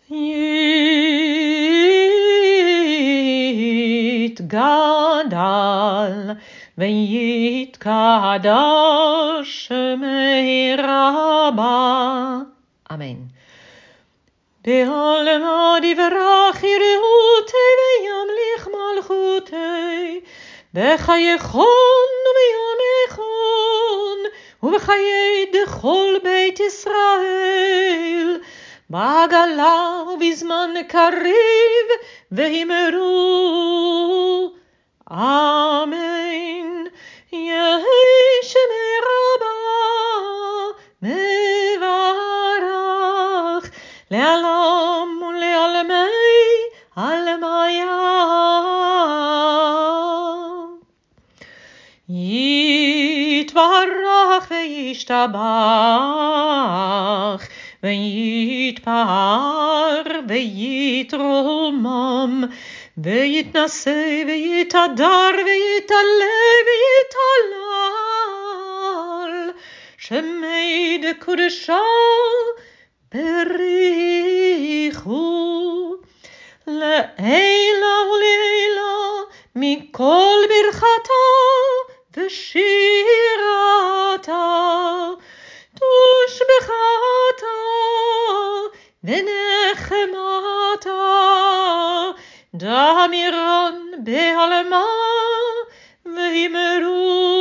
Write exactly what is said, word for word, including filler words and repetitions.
יתגדל ויתקדש שמי רבה. אמן. בעלמא דברך יראותי וימליך מלכותי, בחייכון וביומכון ובחיי דכל בית ישראל, בעגלה ובזמן קריב ואמרו אמן. יהי שמי רבה מברך לעולם ולעלמי עלמיה. יתברך וישתבח ויתפאר ויתרומם ויתנשא ויתהדר ויתעלה ויתהלל, שמי דקודשא בריחו לעילא ולעילא מכל ברכתה ושירתה, תושבחתה ונחמתה, דמירן בעלמא ואמרו